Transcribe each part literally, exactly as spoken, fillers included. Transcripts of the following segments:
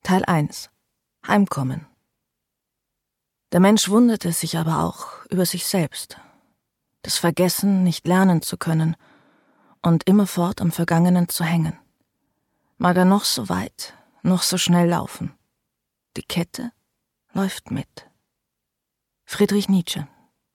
Teil eins. Heimkommen. Der Mensch wunderte sich aber auch über sich selbst. Das Vergessen, nicht lernen zu können und immerfort am Vergangenen zu hängen. Mag er noch so weit, noch so schnell laufen. Die Kette läuft mit. Friedrich Nietzsche.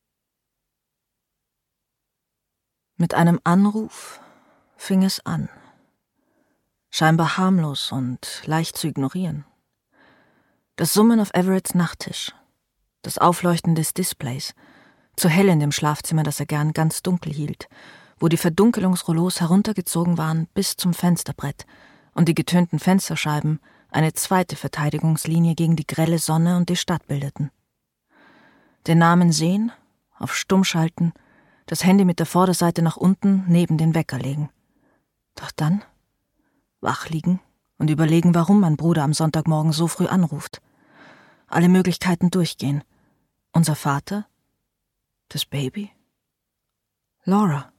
Mit einem Anruf fing es an. Scheinbar harmlos und leicht zu ignorieren. Das Summen auf Everetts Nachttisch. Das Aufleuchten des Displays. Zu hell in dem Schlafzimmer, das er gern ganz dunkel hielt, wo die Verdunkelungsrollos heruntergezogen waren bis zum Fensterbrett und die getönten Fensterscheiben eine zweite Verteidigungslinie gegen die grelle Sonne und die Stadt bildeten. Den Namen sehen, auf Stumm schalten, das Handy mit der Vorderseite nach unten neben den Wecker legen. Doch dann wach liegen und überlegen, warum mein Bruder am Sonntagmorgen so früh anruft. Alle Möglichkeiten durchgehen. Unser Vater? Das Baby? Laura.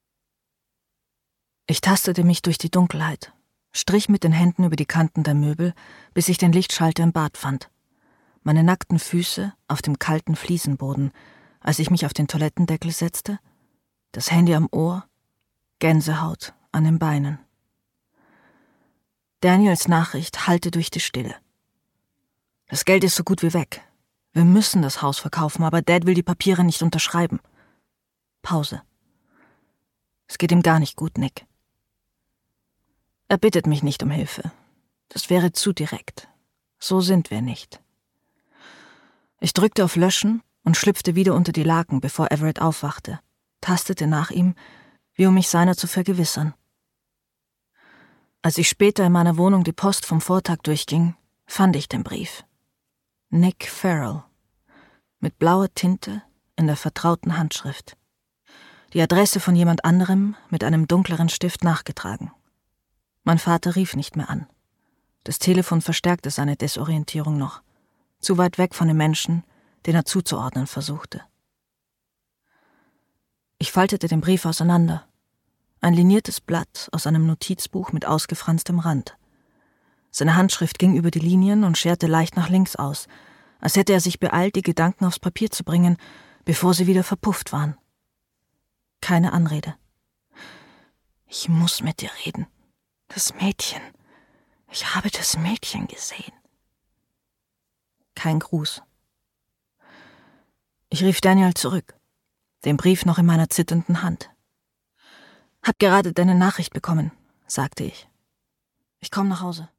Ich tastete mich durch die Dunkelheit, strich mit den Händen über die Kanten der Möbel, bis ich den Lichtschalter im Bad fand. Meine nackten Füße auf dem kalten Fliesenboden, als ich mich auf den Toilettendeckel setzte, das Handy am Ohr, Gänsehaut an den Beinen. Daniels Nachricht hallte durch die Stille. Das Geld ist so gut wie weg. Wir müssen das Haus verkaufen, aber Dad will die Papiere nicht unterschreiben. Pause. Es geht ihm gar nicht gut, Nick. Er bittet mich nicht um Hilfe. Das wäre zu direkt. So sind wir nicht. Ich drückte auf Löschen und schlüpfte wieder unter die Laken, bevor Everett aufwachte, tastete nach ihm, wie um mich seiner zu vergewissern. Als ich später in meiner Wohnung die Post vom Vortag durchging, fand ich den Brief. Nick Farrell. Mit blauer Tinte in der vertrauten Handschrift. Die Adresse von jemand anderem mit einem dunkleren Stift nachgetragen. Mein Vater rief nicht mehr an. Das Telefon verstärkte seine Desorientierung noch. Zu weit weg von dem Menschen, den er zuzuordnen versuchte. Ich faltete den Brief auseinander. Ein liniertes Blatt aus einem Notizbuch mit ausgefranstem Rand. Seine Handschrift ging über die Linien und scherte leicht nach links aus, als hätte er sich beeilt, die Gedanken aufs Papier zu bringen, bevor sie wieder verpufft waren. Keine Anrede. Ich muss mit dir reden. Das Mädchen. Ich habe das Mädchen gesehen. Kein Gruß. Ich rief Daniel zurück, den Brief noch in meiner zitternden Hand. »Hab gerade deine Nachricht bekommen«, sagte ich. »Ich komme nach Hause.«